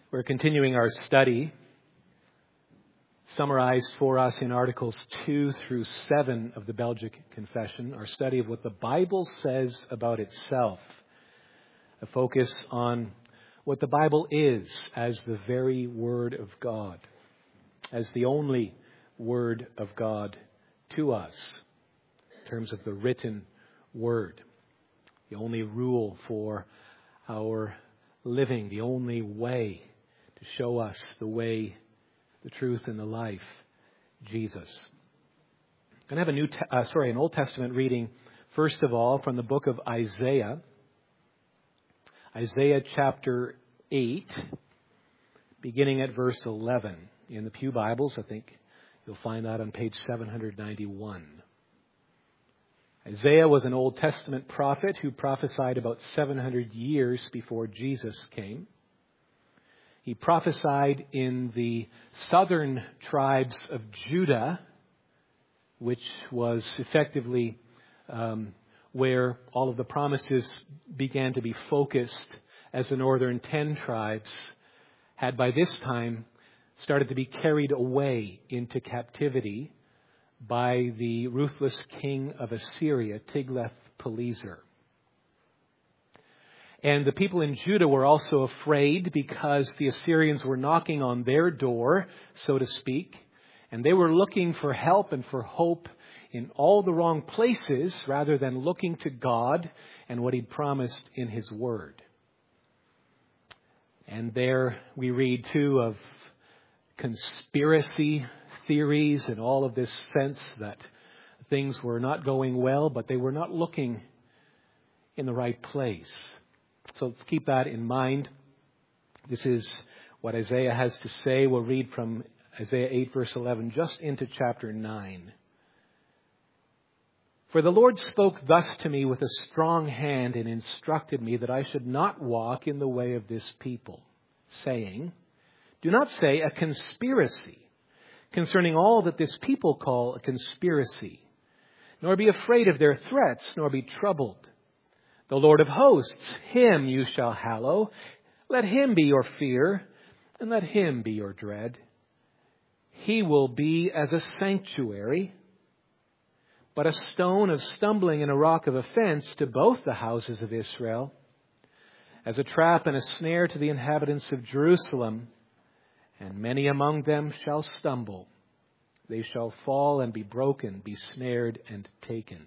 We're continuing our study, summarized for us in Articles 2 through 7 of the Belgic Confession, our study of what the Bible says about itself, a focus on what the Bible is as the very Word of God, as the only Word of God to us, in terms of the written Word, the only rule for our living, the only way to show us the way, the truth, and the life, Jesus. I'm going to have an Old Testament reading, first of all, from the book of Isaiah. Isaiah chapter 8, beginning at verse 11. In the Pew Bibles, I think you'll find that on page 791. Isaiah was an Old Testament prophet who prophesied about 700 years before Jesus came. He prophesied in the southern tribes of Judah, which was effectively where all of the promises began to be focused, as the northern 10 tribes had by this time started to be carried away into captivity by the ruthless king of Assyria, Tiglath-Pileser. And the people in Judah were also afraid because the Assyrians were knocking on their door, so to speak, and they were looking for help and for hope in all the wrong places rather than looking to God and what He'd promised in His Word. And there we read too of conspiracy theories and all of this sense that things were not going well, but they were not looking in the right place. So let's keep that in mind. This is what Isaiah has to say. We'll read from Isaiah 8, verse 11, just into chapter 9. For the Lord spoke thus to me with a strong hand and instructed me that I should not walk in the way of this people, saying, do not say a conspiracy concerning all that this people call a conspiracy, nor be afraid of their threats, nor be troubled. The Lord of hosts, Him you shall hallow. Let Him be your fear, and let Him be your dread. He will be as a sanctuary, but a stone of stumbling and a rock of offense to both the houses of Israel, as a trap and a snare to the inhabitants of Jerusalem, and many among them shall stumble. They shall fall and be broken, be snared and taken.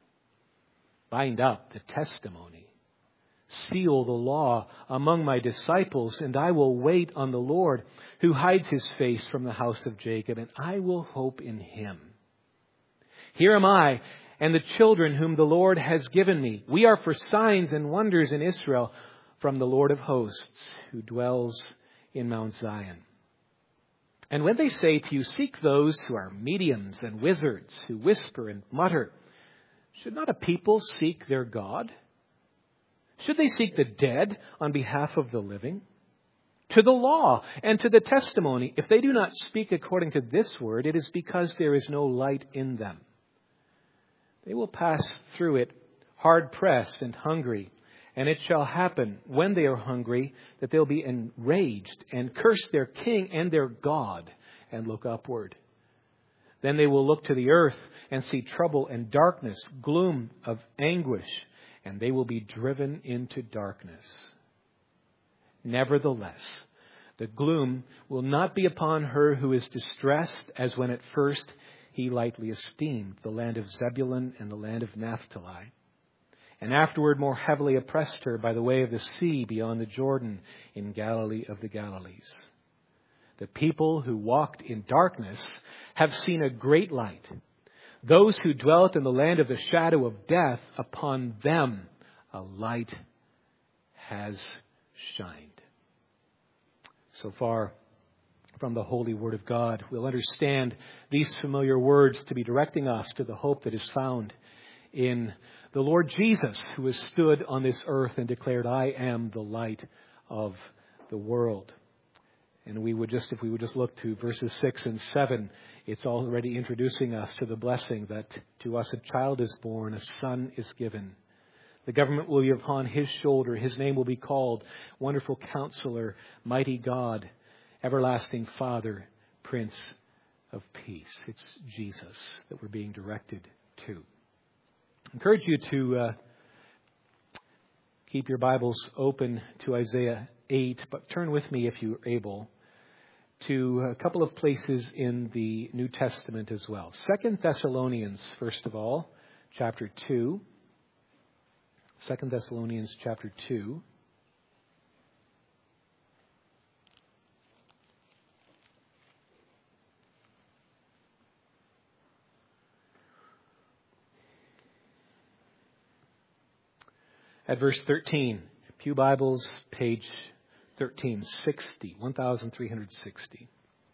Bind up the testimony. Seal the law among my disciples, and I will wait on the Lord, who hides His face from the house of Jacob, and I will hope in Him. Here am I and the children whom the Lord has given me. We are for signs and wonders in Israel from the Lord of hosts, who dwells in Mount Zion. And when they say to you, seek those who are mediums and wizards, who whisper and mutter, should not a people seek their God? Should they seek the dead on behalf of the living? To the law and to the testimony, if they do not speak according to this word, it is because there is no light in them. They will pass through it hard-pressed and hungry, and it shall happen when they are hungry that they'll be enraged and curse their king and their God and look upward. Then they will look to the earth and see trouble and darkness, gloom of anguish, and they will be driven into darkness. Nevertheless, the gloom will not be upon her who is distressed, as when at first he lightly esteemed the land of Zebulun and the land of Naphtali, and afterward more heavily oppressed her by the way of the sea beyond the Jordan in Galilee of the Galilees. The people who walked in darkness have seen a great light. Those who dwelt in the land of the shadow of death, upon them a light has shined. So far from the holy Word of God, we'll understand these familiar words to be directing us to the hope that is found in the Lord Jesus, who has stood on this earth and declared, I am the light of the world. And if we would just look to verses 6 and 7, it's already introducing us to the blessing that to us a child is born, a son is given. The government will be upon his shoulder. His name will be called Wonderful Counselor, Mighty God, Everlasting Father, Prince of Peace. It's Jesus that we're being directed to. I encourage you to keep your Bibles open to Isaiah 8, but turn with me, if you're able, to a couple of places in the New Testament as well. 2 Thessalonians, first of all, chapter 2. 2 Thessalonians chapter 2. At verse 13, Pew Bibles, page 1360, 1360.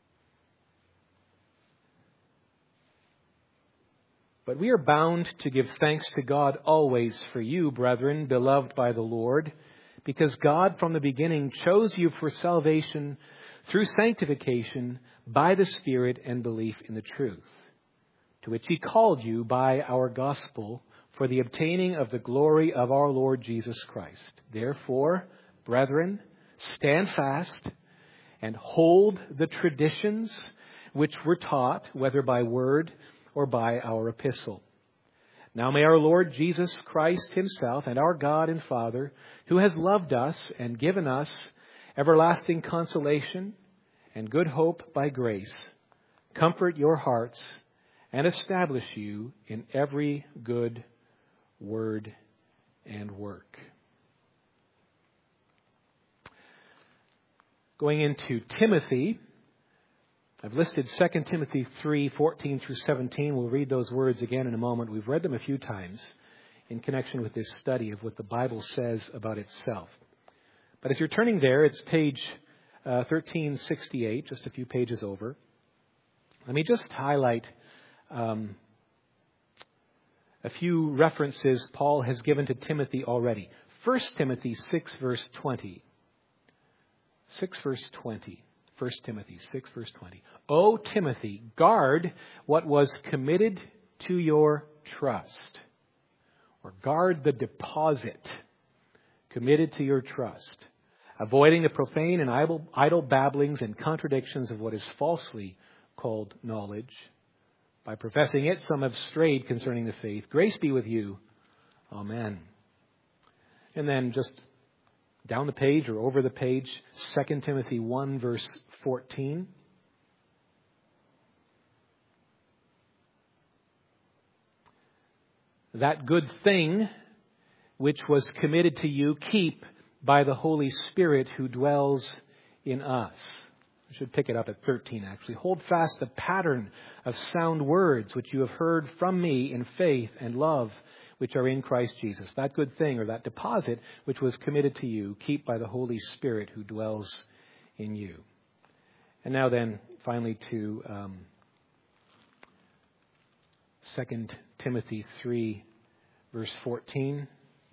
But we are bound to give thanks to God always for you, brethren, beloved by the Lord, because God from the beginning chose you for salvation through sanctification by the Spirit and belief in the truth, to which He called you by our gospel, for the obtaining of the glory of our Lord Jesus Christ. Therefore, brethren, stand fast and hold the traditions which were taught, whether by word or by our epistle. Now may our Lord Jesus Christ Himself and our God and Father, who has loved us and given us everlasting consolation and good hope by grace, comfort your hearts and establish you in every good word and work. Going into Timothy, I've listed 2 Timothy 3, 14 through 17. We'll read those words again in a moment. We've read them a few times in connection with this study of what the Bible says about itself. But as you're turning there, it's page 1368, just a few pages over. Let me just highlight a few references Paul has given to Timothy already. 1 Timothy 6, verse 20. 6, verse 20. 1 Timothy 6, verse 20. O Timothy, guard what was committed to your trust. Or guard the deposit committed to your trust, avoiding the profane and idle babblings and contradictions of what is falsely called knowledge. By professing it, some have strayed concerning the faith. Grace be with you. Amen. And then just down the page or over the page, 2 Timothy 1, verse 14. That good thing which was committed to you, keep by the Holy Spirit who dwells in us. I should pick it up at 13, actually. Hold fast the pattern of sound words which you have heard from me in faith and love, which are in Christ Jesus. That good thing, or that deposit which was committed to you, keep by the Holy Spirit who dwells in you. And now then, finally to 2 Timothy 3, verse 14.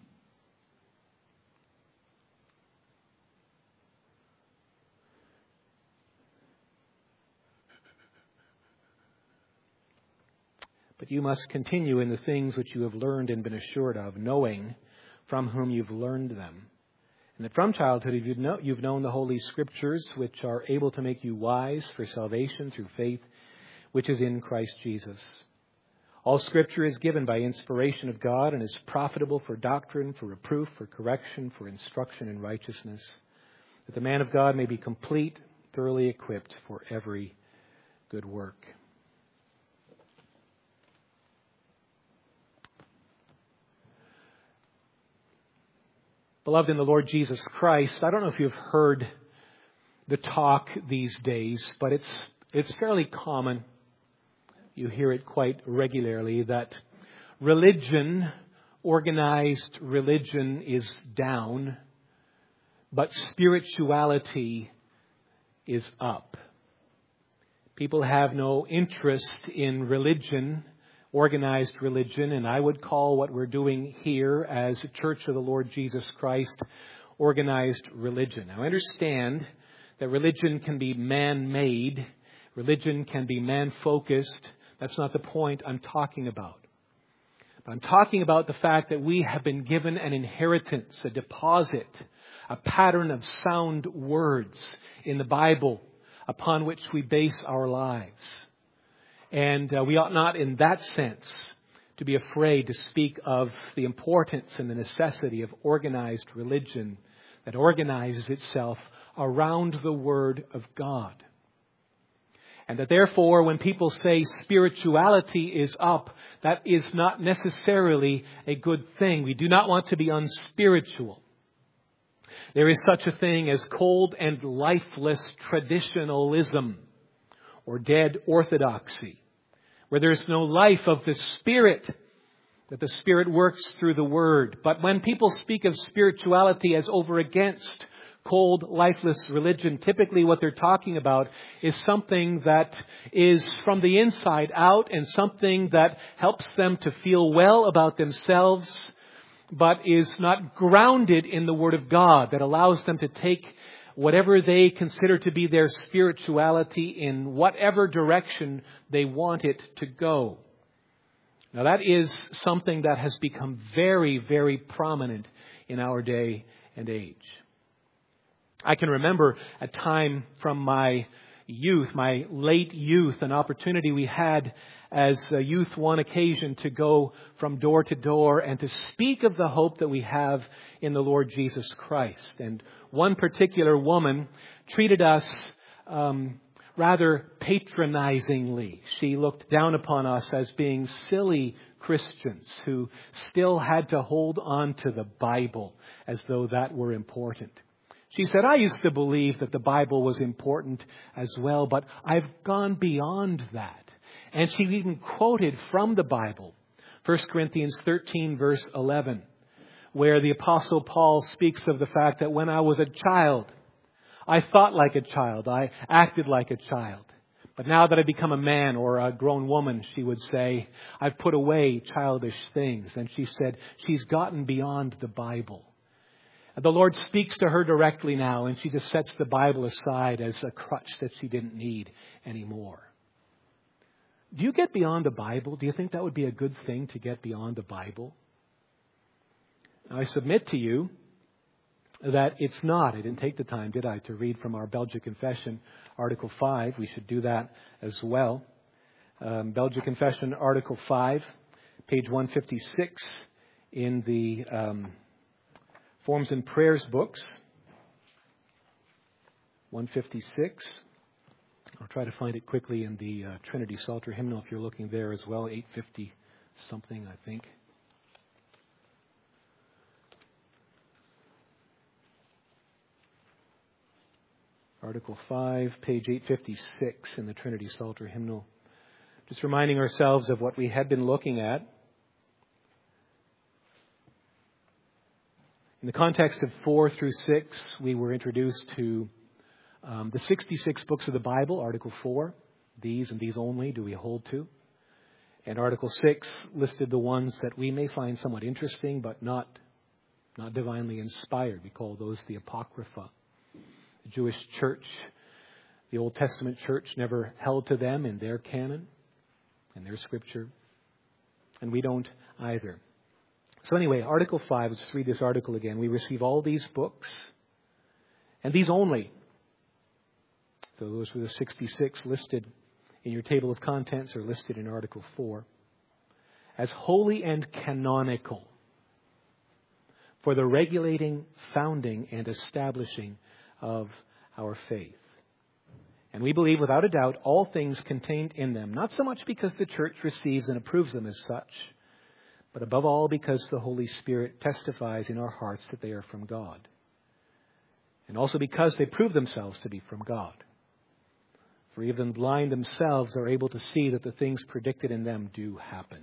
But you must continue in the things which you have learned and been assured of, knowing from whom you've learned them. And that from childhood you've known the Holy Scriptures, which are able to make you wise for salvation through faith, which is in Christ Jesus. All Scripture is given by inspiration of God and is profitable for doctrine, for reproof, for correction, for instruction in righteousness, that the man of God may be complete, thoroughly equipped for every good work. Beloved in the Lord Jesus Christ, I don't know if you've heard the talk these days, but it's fairly common. You hear it quite regularly that religion, organized religion, is down, but spirituality is up. People have no interest in religion, organized religion, and I would call what we're doing here as a Church of the Lord Jesus Christ organized religion. Now, I understand that religion can be man-made, religion can be man-focused. That's not the point I'm talking about. But I'm talking about the fact that we have been given an inheritance, a deposit, a pattern of sound words in the Bible upon which we base our lives. And we ought not, in that sense, to be afraid to speak of the importance and the necessity of organized religion that organizes itself around the Word of God. And that therefore, when people say spirituality is up, that is not necessarily a good thing. We do not want to be unspiritual. There is such a thing as cold and lifeless traditionalism or dead orthodoxy, where there is no life of the Spirit, that the Spirit works through the Word. But when people speak of spirituality as over against cold, lifeless religion, typically what they're talking about is something that is from the inside out and something that helps them to feel well about themselves, but is not grounded in the Word of God, that allows them to take whatever they consider to be their spirituality in whatever direction they want it to go. Now that is something that has become very, very prominent in our day and age. I can remember a time from my youth, my late youth, an opportunity we had as a youth one occasion to go from door to door and to speak of the hope that we have in the Lord Jesus Christ. And one particular woman treated us rather patronizingly. She looked down upon us as being silly Christians who still had to hold on to the Bible as though that were important. She said, I used to believe that the Bible was important as well, but I've gone beyond that. And she even quoted from the Bible, 1 Corinthians 13, verse 11, where the Apostle Paul speaks of the fact that when I was a child, I thought like a child, I acted like a child. But now that I've become a man or a grown woman, she would say, I've put away childish things. And she said, she's gotten beyond the Bible. The Lord speaks to her directly now, and she just sets the Bible aside as a crutch that she didn't need anymore. Do you get beyond the Bible? Do you think that would be a good thing to get beyond the Bible? Now, I submit to you that it's not. I didn't take the time, did I, to read from our Belgic Confession, Article 5. We should do that as well. Belgic Confession, Article 5, page 156 in the Forms and Prayers books, 156. I'll try to find it quickly in the Trinity Psalter hymnal if you're looking there as well, 850 something, I think. Article 5, page 856 in the Trinity Psalter hymnal. Just reminding ourselves of what we had been looking at. In the context of 4 through 6, we were introduced to the 66 books of the Bible, Article 4. These and these only do we hold to. And Article 6 listed the ones that we may find somewhat interesting, but not divinely inspired. We call those the Apocrypha. The Jewish church, the Old Testament church, never held to them in their canon, in their scripture. And we don't either. So anyway, Article 5, let's read this article again. We receive all these books, and these only. So those were the 66 listed in your table of contents or listed in Article 4. As holy and canonical for the regulating, founding, and establishing of our faith. And we believe without a doubt all things contained in them, not so much because the church receives and approves them as such, but above all because the Holy Spirit testifies in our hearts that they are from God. And also because they prove themselves to be from God. For even the blind themselves are able to see that the things predicted in them do happen.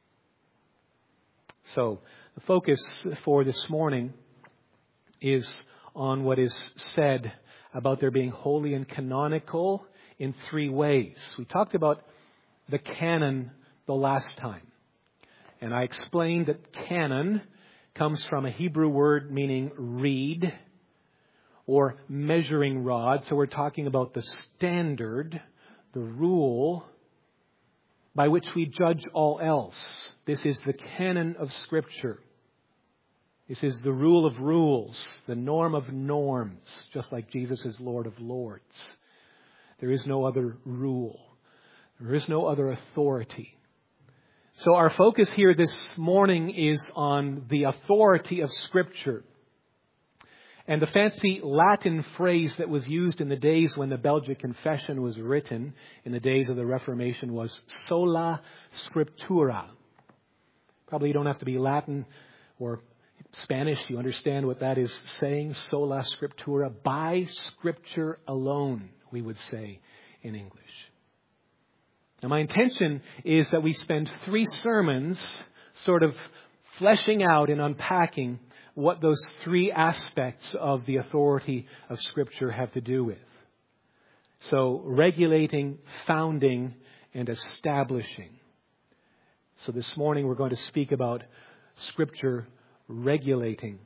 So, the focus for this morning is on what is said about there being holy and canonical in 3 ways. We talked about the canon the last time. And I explained that canon comes from a Hebrew word meaning reed or measuring rod. So we're talking about the standard, the rule by which we judge all else. This is the canon of Scripture. This is the rule of rules, the norm of norms, just like Jesus is Lord of Lords. There is no other rule. There is no other authority. So our focus here this morning is on the authority of Scripture. And the fancy Latin phrase that was used in the days when the Belgic Confession was written, in the days of the Reformation, was sola scriptura. Probably you don't have to be Latin or Spanish. You understand what that is saying, sola scriptura. By Scripture alone, we would say in English. Now my intention is that we spend 3 sermons sort of fleshing out and unpacking what those 3 aspects of the authority of Scripture have to do with. So, regulating, founding, and establishing. So this morning we're going to speak about Scripture regulating.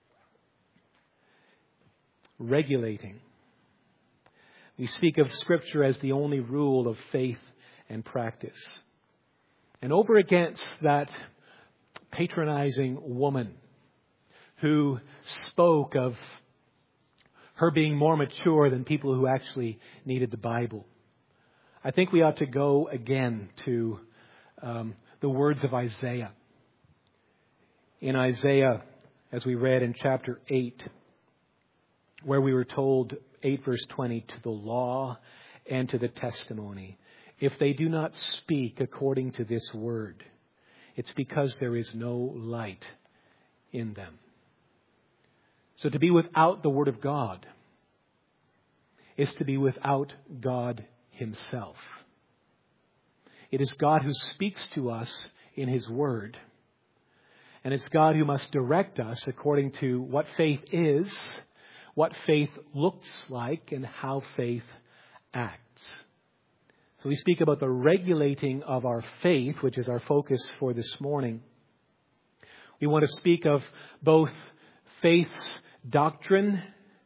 Regulating. We speak of Scripture as the only rule of faith and practice. And over against that patronizing woman who spoke of her being more mature than people who actually needed the Bible, I think we ought to go again to the words of Isaiah. In Isaiah, as we read in chapter 8, where we were told, 8 verse 20, to the law and to the testimony, if they do not speak according to this word, it's because there is no light in them. So to be without the Word of God is to be without God Himself. It is God who speaks to us in His Word. And it's God who must direct us according to what faith is, what faith looks like, and how faith acts. So we speak about the regulating of our faith, which is our focus for this morning. We want to speak of both faith's doctrine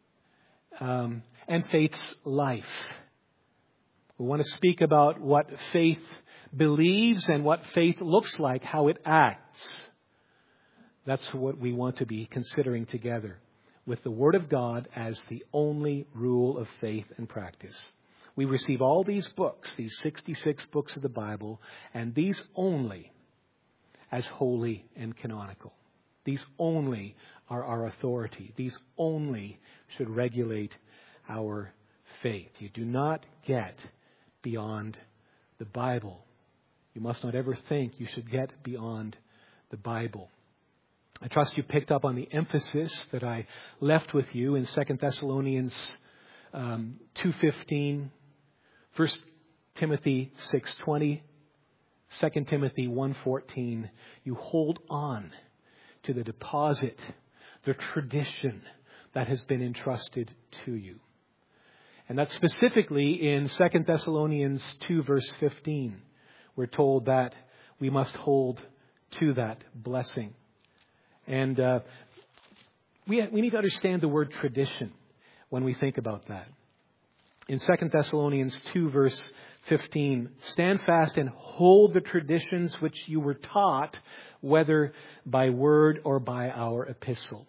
and faith's life. We want to speak about what faith believes and what faith looks like, how it acts. That's what we want to be considering together, with the Word of God as the only rule of faith and practice. We receive all these books, these 66 books of the Bible, and these only as holy and canonical. These only are our authority. These only should regulate our faith. You do not get beyond the Bible. You must not ever think you should get beyond the Bible. I trust you picked up on the emphasis that I left with you in 2 Thessalonians 2:15, 1 Timothy 6:20, 2 Timothy 1:14. You hold on to the deposit, the tradition that has been entrusted to you. And that's specifically in 2 Thessalonians 2 verse 15. We're told that we must hold to that blessing. And we need to understand the word tradition when we think about that. In 2 Thessalonians 2 verse 15, stand fast and hold the traditions which you were taught, whether by word or by our epistle.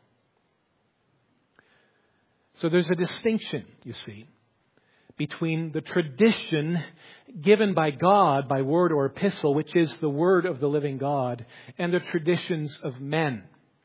So there's a distinction, you see, between the tradition given by God by word or epistle, which is the word of the living God, and the traditions of men.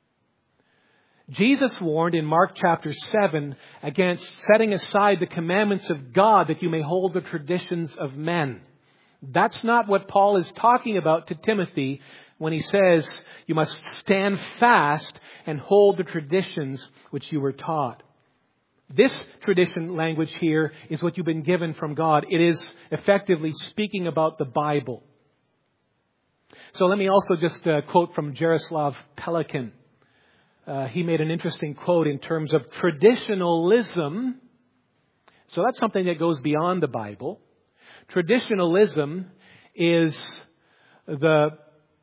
Jesus warned in Mark chapter 7 against setting aside the commandments of God that you may hold the traditions of men. That's not what Paul is talking about to Timothy when he says you must stand fast and hold the traditions which you were taught. This tradition language here is what you've been given from God. It is effectively speaking about the Bible. So let me also just quote from Jaroslav Pelikan. He made an interesting quote in terms of traditionalism. So that's something that goes beyond the Bible. Traditionalism is the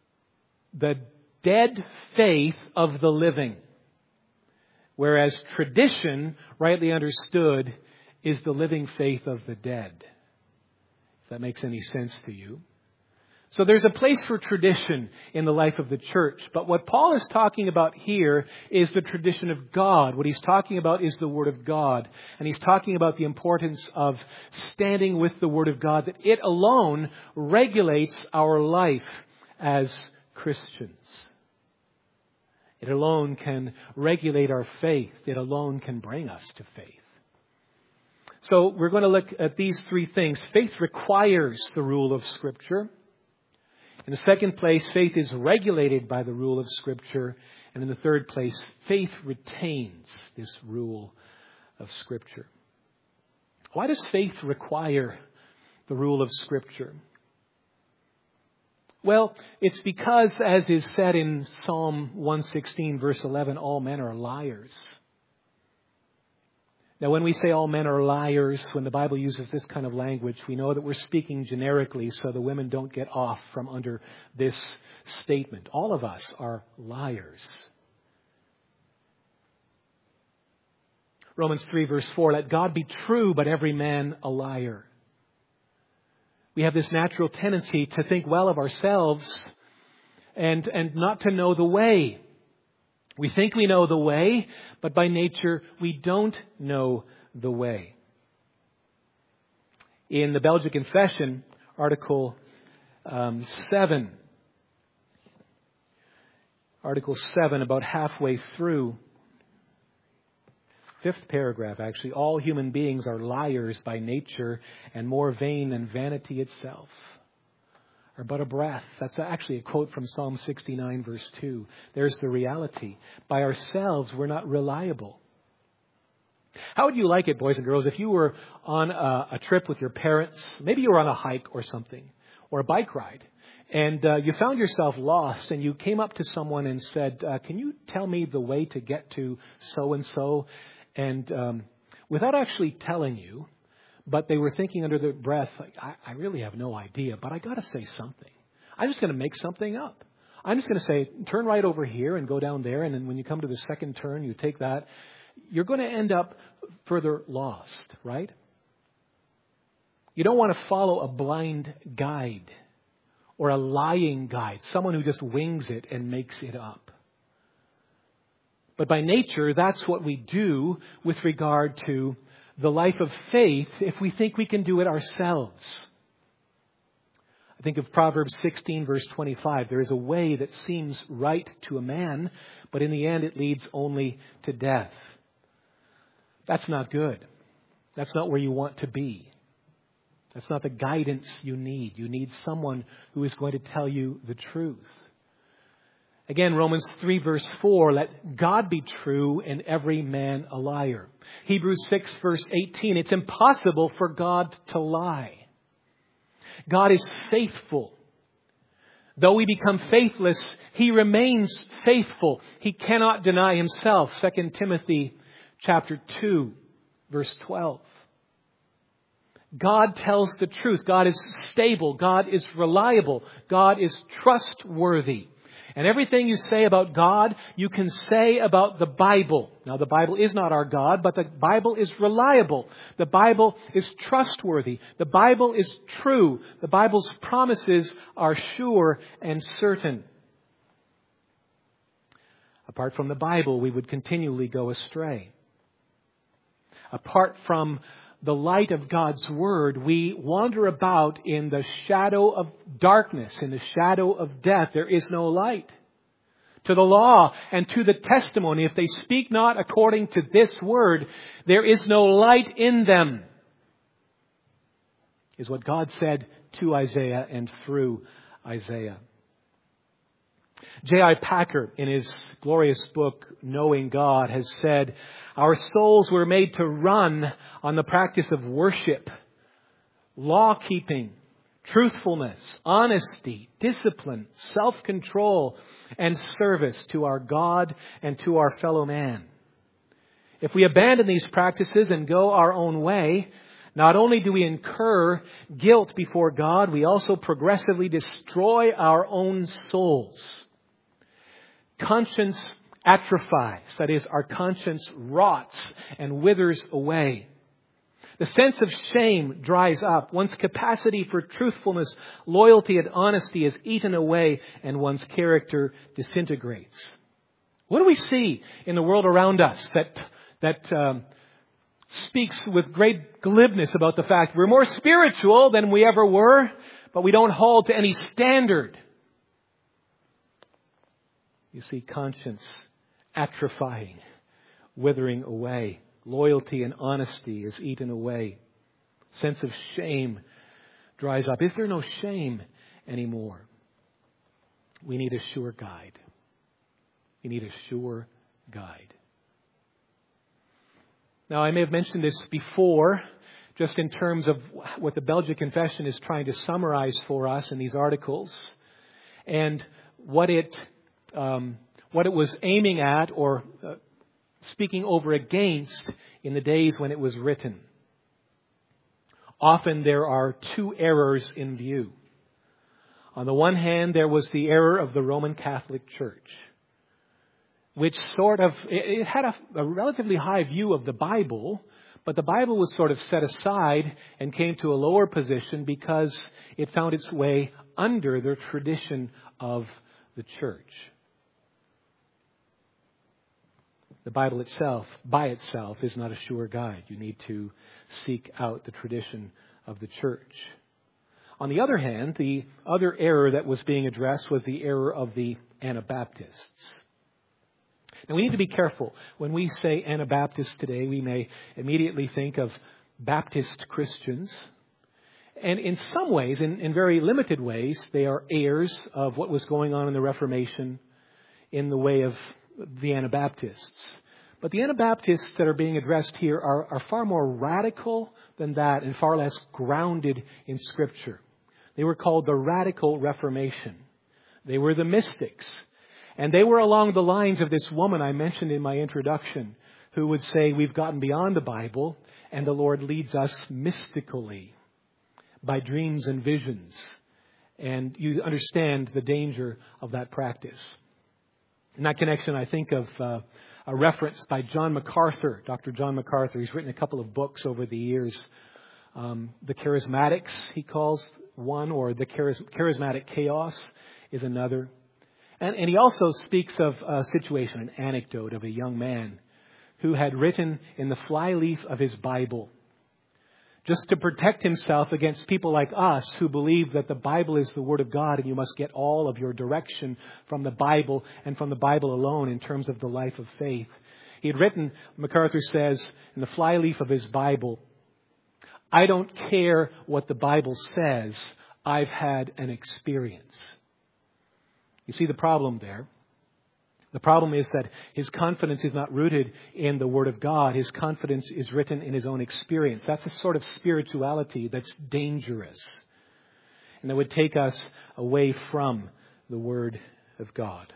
dead faith of the living. Whereas tradition, rightly understood, is the living faith of the dead. If that makes any sense to you. So there's a place for tradition in the life of the church. But what Paul is talking about here is the tradition of God. What he's talking about is the Word of God. And he's talking about the importance of standing with the Word of God, that it alone regulates our life as Christians. It alone can regulate our faith. It alone can bring us to faith. So we're going to look at these three things. Faith requires the rule of Scripture. In the second place, faith is regulated by the rule of Scripture. And in the third place, faith retains this rule of Scripture. Why does faith require the rule of Scripture? Well, it's because, as is said in Psalm 116, verse 11, all men are liars. Now, when we say all men are liars, when the Bible uses this kind of language, we know that we're speaking generically so the women don't get off from under this statement. All of us are liars. Romans 3, verse 4, let God be true, but every man a liar. We have this natural tendency to think well of ourselves and not to know the way. We think we know the way, but by nature we don't know the way. In the Belgian Confession, Article 7, about halfway through, fifth paragraph actually, all human beings are liars by nature and more vain than vanity itself. Or but a breath. That's actually a quote from Psalm 69, verse 2. There's the reality. By ourselves, we're not reliable. How would you like it, boys and girls, if you were on a trip with your parents, maybe you were on a hike or something, or a bike ride, and you found yourself lost, and you came up to someone and said, can you tell me the way to get to so-and-so? And without actually telling you, but they were thinking under their breath, like, I really have no idea, but I got to say something. I'm just going to make something up. I'm just going to say, turn right over here and go down there. And then when you come to the second turn, you take that. You're going to end up further lost, right? You don't want to follow a blind guide or a lying guide, someone who just wings it and makes it up. But by nature, that's what we do with regard to the life of faith if we think we can do it ourselves. I think of Proverbs 16, verse 25. There is a way that seems right to a man, but in the end it leads only to death. That's not good. That's not where you want to be. That's not the guidance you need. You need someone who is going to tell you the truth. Again, Romans 3, verse 4, let God be true and every man a liar. Hebrews 6, verse 18, it's impossible for God to lie. God is faithful. Though we become faithless, He remains faithful. He cannot deny Himself. 2 Timothy chapter 2, verse 12. God tells the truth. God is stable. God is reliable. God is trustworthy. And everything you say about God, you can say about the Bible. Now, the Bible is not our God, but the Bible is reliable. The Bible is trustworthy. The Bible is true. The Bible's promises are sure and certain. Apart from the Bible, we would continually go astray. Apart from the light of God's Word, we wander about in the shadow of darkness, in the shadow of death. There is no light. To the law and to the testimony, if they speak not according to this Word, there is no light in them, is what God said to Isaiah and through Isaiah. J.I. Packer, in his glorious book, Knowing God, has said, our souls were made to run on the practice of worship, law-keeping, truthfulness, honesty, discipline, self-control, and service to our God and to our fellow man. If we abandon these practices and go our own way, not only do we incur guilt before God, we also progressively destroy our own souls. Conscience atrophies. That is, our conscience rots and withers away. The sense of shame dries up. One's capacity for truthfulness, loyalty, and honesty is eaten away, and one's character disintegrates. What do we see in the world around us that speaks with great glibness about the fact we're more spiritual than we ever were, but we don't hold to any standard? You see conscience atrophying, withering away. Loyalty and honesty is eaten away. Sense of shame dries up. Is there no shame anymore? We need a sure guide. We need a sure guide. Now, I may have mentioned this before, just in terms of what the Belgic Confession is trying to summarize for us in these articles, and what it was aiming at or speaking over against in the days when it was written. Often there are two errors in view. On the one hand, there was the error of the Roman Catholic Church, which it had a relatively high view of the Bible, but the Bible was sort of set aside and came to a lower position because it found its way under the tradition of the church. The Bible itself, by itself, is not a sure guide. You need to seek out the tradition of the church. On the other hand, the other error that was being addressed was the error of the Anabaptists. Now, we need to be careful. When we say Anabaptists today, we may immediately think of Baptist Christians. And in some ways, in very limited ways, they are heirs of what was going on in the Reformation in the way of the Anabaptists. But the Anabaptists that are being addressed here are far more radical than that and far less grounded in Scripture. They were called the Radical Reformation. They were the mystics. And they were along the lines of this woman I mentioned in my introduction, who would say we've gotten beyond the Bible and the Lord leads us mystically by dreams and visions. And you understand the danger of that practice. In that connection, I think of a reference by John MacArthur, Dr. John MacArthur. He's written a couple of books over the years. The Charismatics, he calls one, or the Charismatic Chaos is another. And he also speaks of a situation, an anecdote of a young man who had written in the flyleaf of his Bible, just to protect himself against people like us who believe that the Bible is the Word of God and you must get all of your direction from the Bible and from the Bible alone in terms of the life of faith. He had written, MacArthur says, in the flyleaf of his Bible, I don't care what the Bible says, I've had an experience. You see the problem there? The problem is that his confidence is not rooted in the Word of God. His confidence is written in his own experience. That's a sort of spirituality that's dangerous and that would take us away from the Word of God.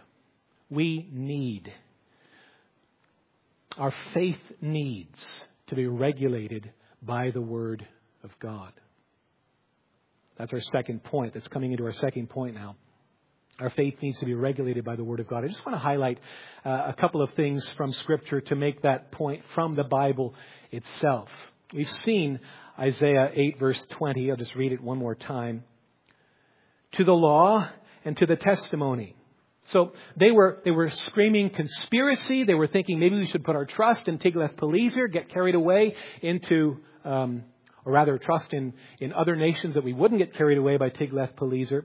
Our faith needs to be regulated by the Word of God. That's our second point. That's coming into our second point now. Our faith needs to be regulated by the Word of God. I just want to highlight a couple of things from Scripture to make that point from the Bible itself. We've seen Isaiah 8 verse 20. I'll just read it one more time. To the law and to the testimony. So they were screaming conspiracy. They were thinking maybe we should put our trust in Tiglath-Pileser, get carried away into, or rather trust in other nations that we wouldn't get carried away by Tiglath-Pileser.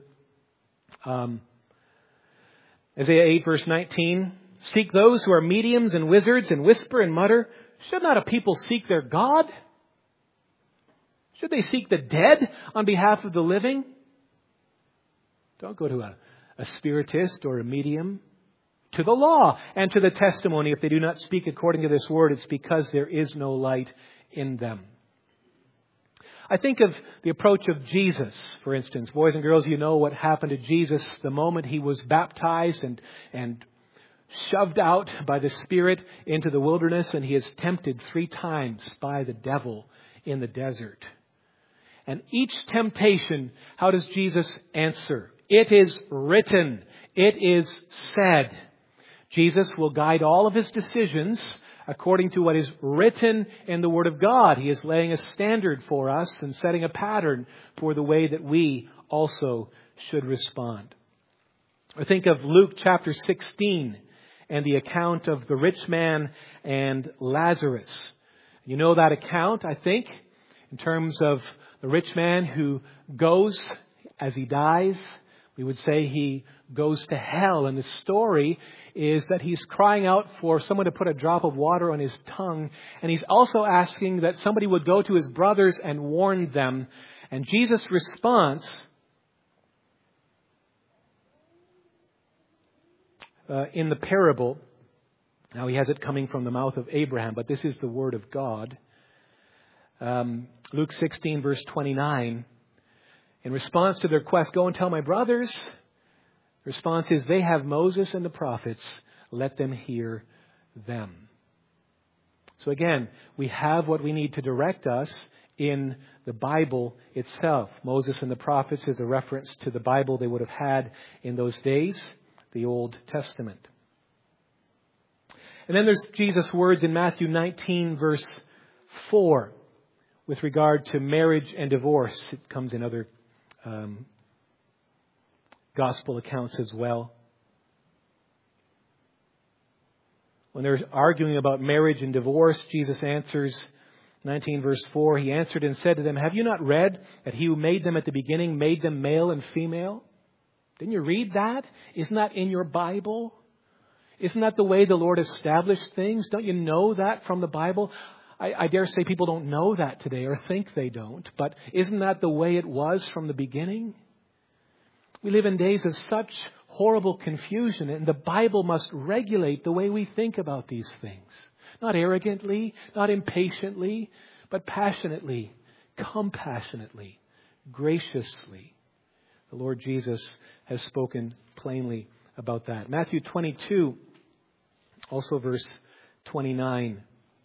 Isaiah 8 verse 19, seek those who are mediums and wizards and whisper and mutter. Should not a people seek their God? Should they seek the dead on behalf of the living? Don't go to a spiritist or a medium. To the law and to the testimony. If they do not speak according to this word, it's because there is no light in them. I think of the approach of Jesus, for instance. Boys and girls, you know what happened to Jesus the moment he was baptized and shoved out by the Spirit into the wilderness, and he is tempted 3 times by the devil in the desert. And each temptation, how does Jesus answer? It is written. It is said. Jesus will guide all of his decisions according to what is written in the Word of God. He is laying a standard for us and setting a pattern for the way that we also should respond. Or think of Luke chapter 16 and the account of the rich man and Lazarus. You know that account, I think, in terms of the rich man who goes as he dies. We would say he goes to hell. And the story is that he's crying out for someone to put a drop of water on his tongue. And he's also asking that somebody would go to his brothers and warn them. And Jesus' response in the parable, now he has it coming from the mouth of Abraham, but this is the word of God. Luke 16 verse 29. In response to their request, go and tell my brothers. The response is, they have Moses and the prophets. Let them hear them. So again, we have what we need to direct us in the Bible itself. Moses and the prophets is a reference to the Bible they would have had in those days, the Old Testament. And then there's Jesus' words in Matthew 19 verse 4 with regard to marriage and divorce. It comes in other gospel accounts as well. When they're arguing about marriage and divorce, Jesus answers, 19 verse 4, He answered and said to them, have you not read that He who made them at the beginning made them male and female? Didn't you read that? Isn't that in your Bible? Isn't that the way the Lord established things? Don't you know that from the Bible? I dare say people don't know that today or think they don't. But isn't that the way it was from the beginning? We live in days of such horrible confusion, and the Bible must regulate the way we think about these things. Not arrogantly, not impatiently, but passionately, compassionately, graciously. The Lord Jesus has spoken plainly about that. Matthew 22, also verse 29.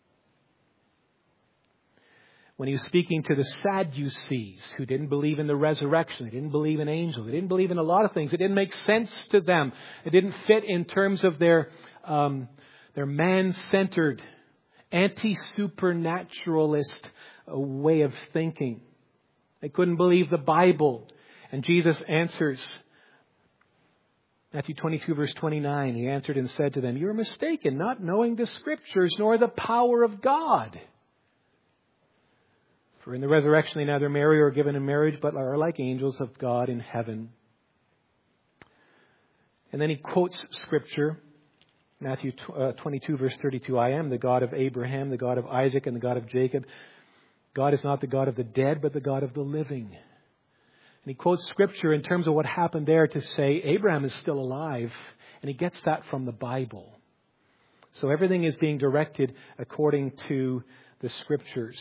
When he was speaking to the Sadducees, who didn't believe in the resurrection, they didn't believe in angels, they didn't believe in a lot of things. It didn't make sense to them. It didn't fit in terms of their man-centered, anti-supernaturalist way of thinking. They couldn't believe the Bible. And Jesus answers, Matthew 22 verse 29, He answered and said to them, you are mistaken, not knowing the Scriptures nor the power of God. For in the resurrection they neither marry or are given in marriage, but are like angels of God in heaven. And then he quotes Scripture, Matthew 22 verse 32, I am the God of Abraham, the God of Isaac, and the God of Jacob. God is not the God of the dead, but the God of the living. And he quotes Scripture in terms of what happened there to say Abraham is still alive. And he gets that from the Bible. So everything is being directed according to the Scriptures.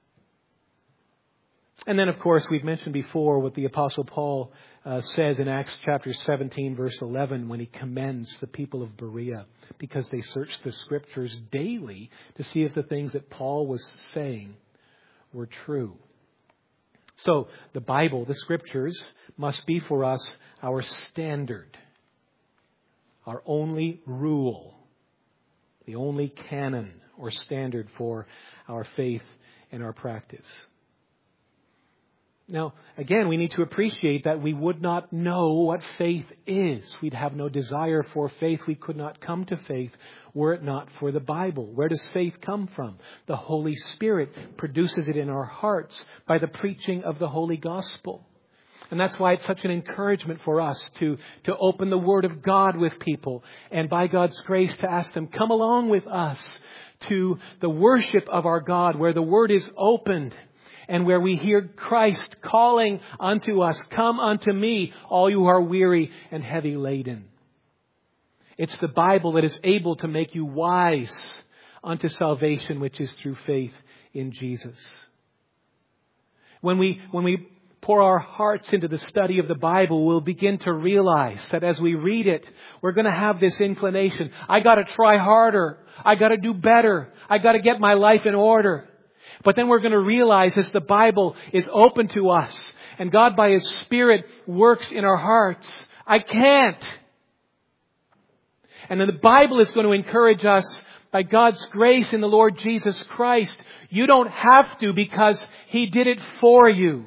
And then, of course, we've mentioned before what the Apostle Paul says in Acts chapter 17, verse 11, when he commends the people of Berea because they searched the Scriptures daily to see if the things that Paul was saying were true. So the Bible, the Scriptures, must be for us our standard, our only rule, the only canon or standard for our faith and our practice. Now, again, we need to appreciate that we would not know what faith is. We'd have no desire for faith. We could not come to faith were it not for the Bible. Where does faith come from? The Holy Spirit produces it in our hearts by the preaching of the Holy Gospel. And that's why it's such an encouragement for us to open the Word of God with people. And by God's grace to ask them, come along with us to the worship of our God where the Word is opened. And where we hear Christ calling unto us, come unto me, all you who are weary and heavy laden. It's the Bible that is able to make you wise unto salvation, which is through faith in Jesus. When we pour our hearts into the study of the Bible, we'll begin to realize that as we read it, we're going to have this inclination. I got to try harder. I got to do better. I got to get my life in order. But then we're going to realize as the Bible is open to us and God by His Spirit works in our hearts, I can't. And then the Bible is going to encourage us By God's grace in the Lord Jesus Christ, you don't have to because He did it for you.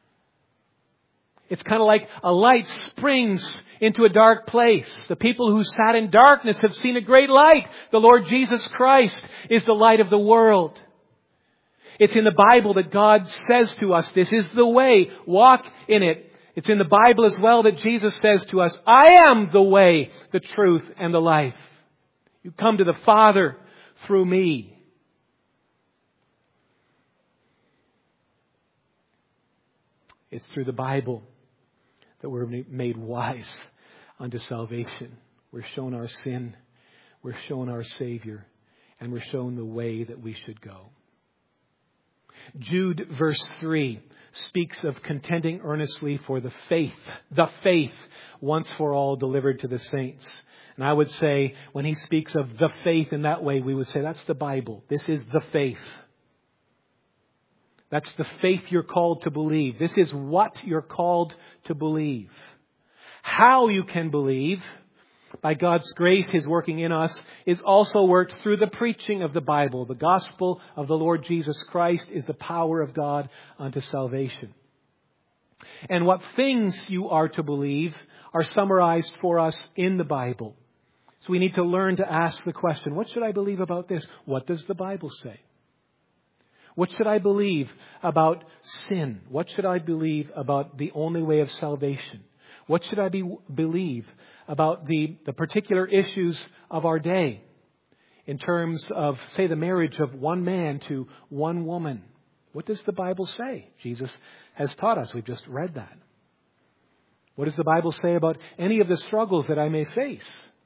It's kind of like a light springs into a dark place. The people who sat in darkness have seen a great light. The Lord Jesus Christ is the light of the world. It's in the Bible that God says to us, this is the way, walk in it. It's in the Bible as well that Jesus says to us, I am the way, the truth, and the life. You come to the Father through me. It's through the Bible that we're made wise unto salvation. We're shown our sin. We're shown our Savior. And we're shown the way that we should go. Jude verse 3 speaks of contending earnestly for the faith once for all delivered to the saints. And I would say when he speaks of the faith in that way, we would say that's the Bible. This is the faith. That's the faith you're called to believe. This is what you're called to believe. How you can believe, by God's grace, His working in us, is also worked through the preaching of the Bible. The gospel of the Lord Jesus Christ is the power of God unto salvation. And what things you are to believe are summarized for us in the Bible. So we need to learn to ask the question, what should I believe about this? What does the Bible say? What should I believe about sin? What should I believe about the only way of salvation? What should I believe about the particular issues of our day in terms of, say, the marriage of one man to one woman? What does the Bible say? Jesus has taught us. We've just read that. What does the Bible say about any of the struggles that I may face?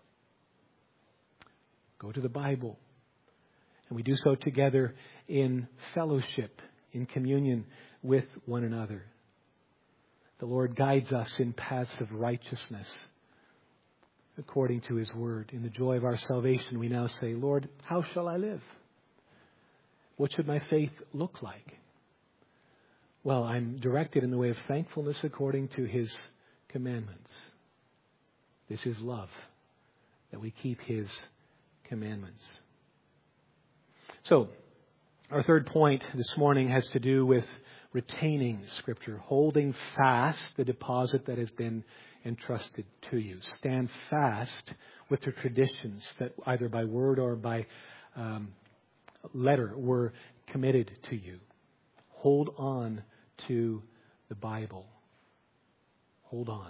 Go to the Bible. And we do so together in fellowship, in communion with one another. The Lord guides us in paths of righteousness according to His word. In the joy of our salvation, we now say, Lord, how shall I live? What should my faith look like? Well, I'm directed in the way of thankfulness according to His commandments. This is love, that we keep His commandments. So, our third point this morning has to do with retaining Scripture, holding fast the deposit that has been entrusted to you. Stand fast with the traditions that either by word or by letter were committed to you. Hold on to the Bible. Hold on.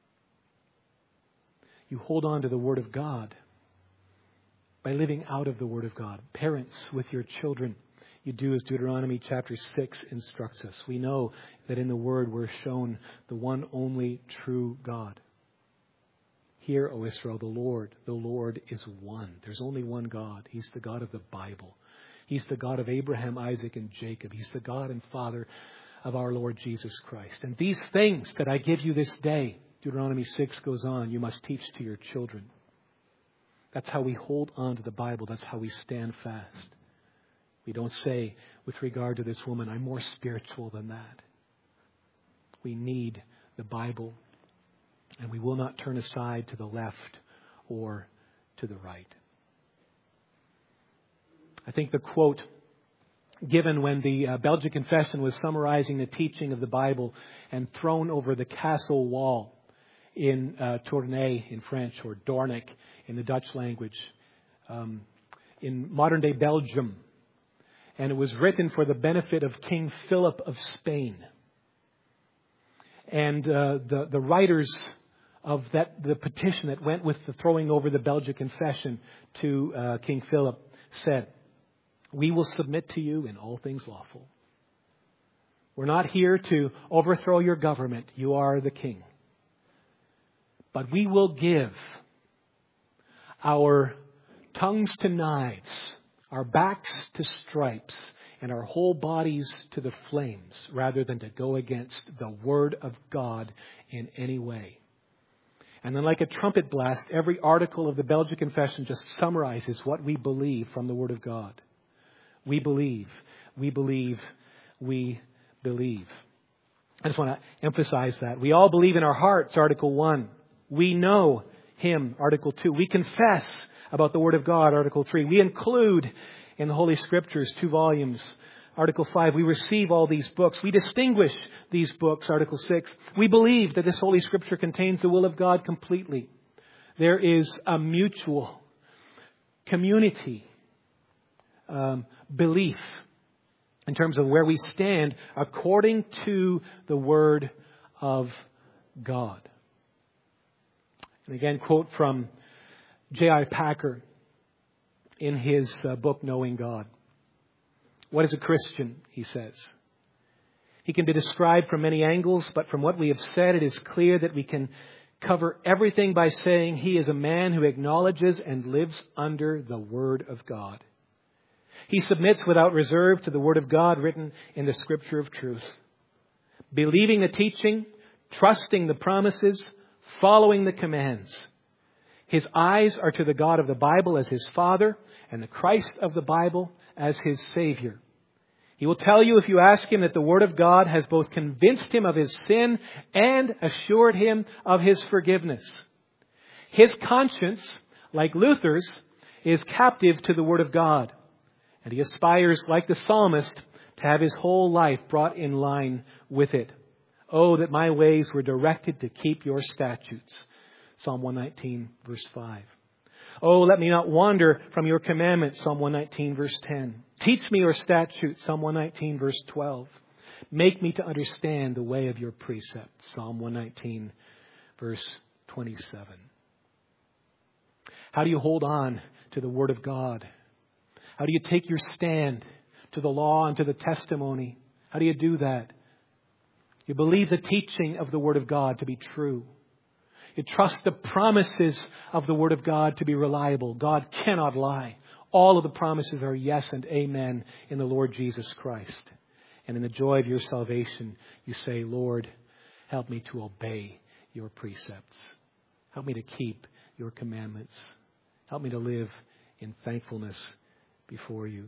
You hold on to the Word of God by living out of the Word of God. Parents, with your children, you do as Deuteronomy chapter 6 instructs us. We know that in the Word we're shown the one only true God. Hear, O Israel, the Lord is one. There's only one God. He's the God of the Bible. He's the God of Abraham, Isaac, and Jacob. He's the God and Father of our Lord Jesus Christ. And these things that I give you this day, Deuteronomy 6 goes on, you must teach to your children. That's how we hold on to the Bible. That's how we stand fast. We don't say, with regard to this woman, I'm more spiritual than that. We need the Bible, and we will not turn aside to the left or to the right. I think the quote given when the Belgic Confession was summarizing the teaching of the Bible and thrown over the castle wall in Tournai in French, or Doornik in the Dutch language, in modern-day Belgium. And it was written for the benefit of King Philip of Spain. And the writers of the petition that went with the throwing over the Belgic Confession to King Philip said, we will submit to you in all things lawful. We're not here to overthrow your government. You are the king. But we will give our tongues to knives, our backs to stripes, and our whole bodies to the flames, rather than to go against the Word of God in any way. And then like a trumpet blast, every article of the Belgic Confession just summarizes what we believe from the Word of God. We believe, we believe, we believe. I just want to emphasize that. We all believe in our hearts, Article 1. We know Him, Article 2. We confess about the Word of God, Article 3. We include in the Holy Scriptures 2 volumes. Article 5, we receive all these books. We distinguish these books, Article 6. We believe that this Holy Scripture contains the will of God completely. There is a mutual community belief in terms of where we stand according to the Word of God. And again, quote from J.I. Packer in his book, Knowing God. What is a Christian, he says? He can be described from many angles, but from what we have said, it is clear that we can cover everything by saying he is a man who acknowledges and lives under the Word of God. He submits without reserve to the Word of God written in the Scripture of truth. Believing the teaching, trusting the promises, following the commands. His eyes are to the God of the Bible as his Father and the Christ of the Bible as his Savior. He will tell you if you ask him that the Word of God has both convinced him of his sin and assured him of his forgiveness. His conscience, like Luther's, is captive to the Word of God. And he aspires, like the psalmist, to have his whole life brought in line with it. Oh, that my ways were directed to keep your statutes. Psalm 119, verse 5. Oh, let me not wander from your commandments. Psalm 119, verse 10. Teach me your statutes. Psalm 119, verse 12. Make me to understand the way of your precepts. Psalm 119, verse 27. How do you hold on to the Word of God? How do you take your stand to the law and to the testimony? How do you do that? You believe the teaching of the Word of God to be true. You trust the promises of the Word of God to be reliable. God cannot lie. All of the promises are yes and amen in the Lord Jesus Christ. And in the joy of your salvation, you say, Lord, help me to obey your precepts. Help me to keep your commandments. Help me to live in thankfulness before you.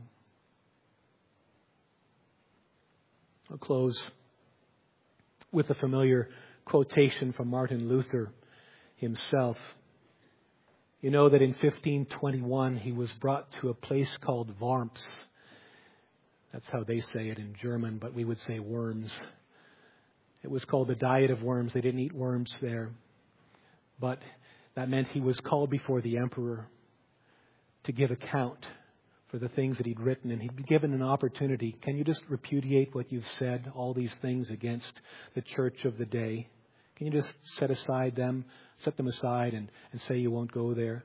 I'll close with a familiar quotation from Martin Luther himself. You know that in 1521 he was brought to a place called Worms. That's how they say it in German, but we would say Worms. It was called the Diet of Worms. They didn't eat worms there. But that meant he was called before the emperor to give account for the things that he'd written. And he'd be given an opportunity. Can you just repudiate what you've said, all these things against the church of the day? Can you just set them aside and say you won't go there?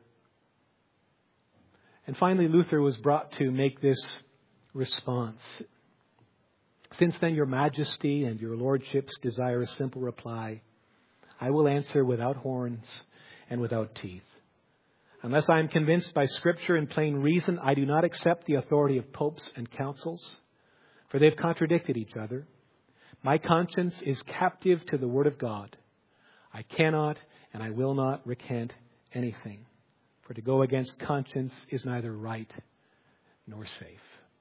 And finally, Luther was brought to make this response. Since then your majesty and your lordships desire a simple reply, I will answer without horns and without teeth. Unless I am convinced by Scripture and plain reason, I do not accept the authority of popes and councils, for they have contradicted each other. My conscience is captive to the Word of God. I cannot and I will not recant anything, for to go against conscience is neither right nor safe.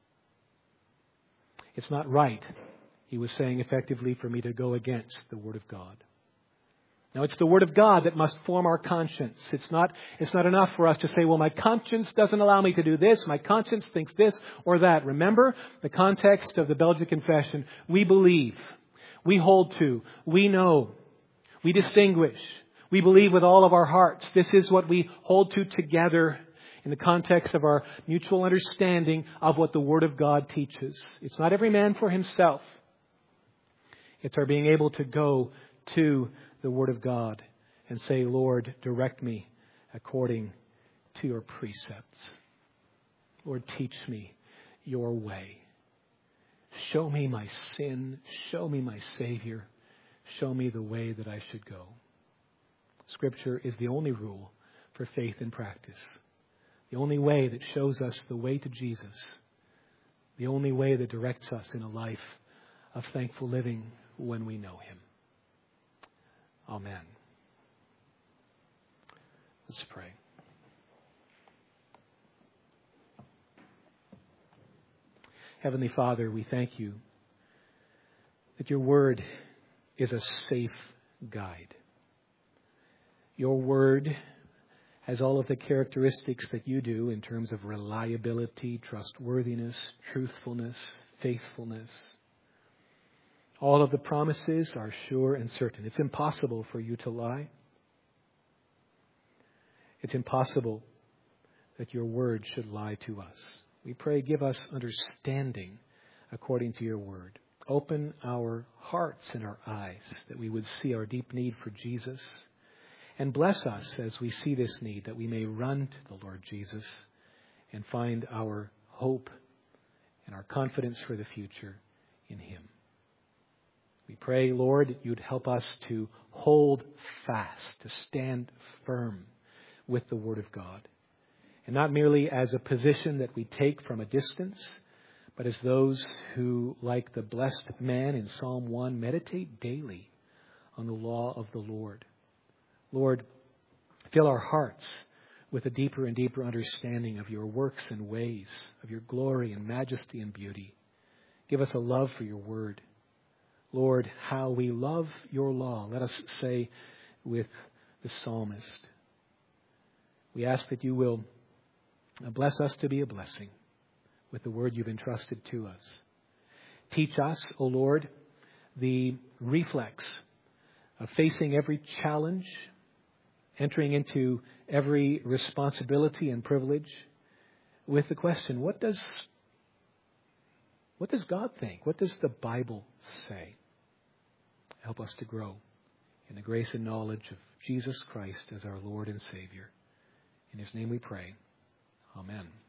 It's not right, he was saying effectively, for me to go against the Word of God. Now, it's the Word of God that must form our conscience. It's not enough for us to say, well, my conscience doesn't allow me to do this. My conscience thinks this or that. Remember the context of the Belgic Confession. We believe. We hold to. We know. We distinguish. We believe with all of our hearts. This is what we hold to together in the context of our mutual understanding of what the Word of God teaches. It's not every man for himself. It's our being able to go to the Word of God and say, Lord, direct me according to your precepts. Lord, teach me your way. Show me my sin. Show me my Savior. Show me the way that I should go. Scripture is the only rule for faith and practice. The only way that shows us the way to Jesus. The only way that directs us in a life of thankful living when we know Him. Amen. Let's pray. Heavenly Father, we thank you that your word is a safe guide. Your word has all of the characteristics that you do in terms of reliability, trustworthiness, truthfulness, faithfulness. All of the promises are sure and certain. It's impossible for you to lie. It's impossible that your word should lie to us. We pray, give us understanding according to your word. Open our hearts and our eyes that we would see our deep need for Jesus. And bless us as we see this need, that we may run to the Lord Jesus and find our hope and our confidence for the future in Him. We pray, Lord, that you'd help us to hold fast, to stand firm with the Word of God. And not merely as a position that we take from a distance, but as those who, like the blessed man in Psalm 1, meditate daily on the law of the Lord. Lord, fill our hearts with a deeper and deeper understanding of your works and ways, of your glory and majesty and beauty. Give us a love for your word. Lord, how we love your law. Let us say with the psalmist. We ask that you will bless us to be a blessing with the word you've entrusted to us. Teach us, O Lord, the reflex of facing every challenge, entering into every responsibility and privilege with the question, what does God think? What does the Bible say? Help us to grow in the grace and knowledge of Jesus Christ as our Lord and Savior. In His name we pray. Amen.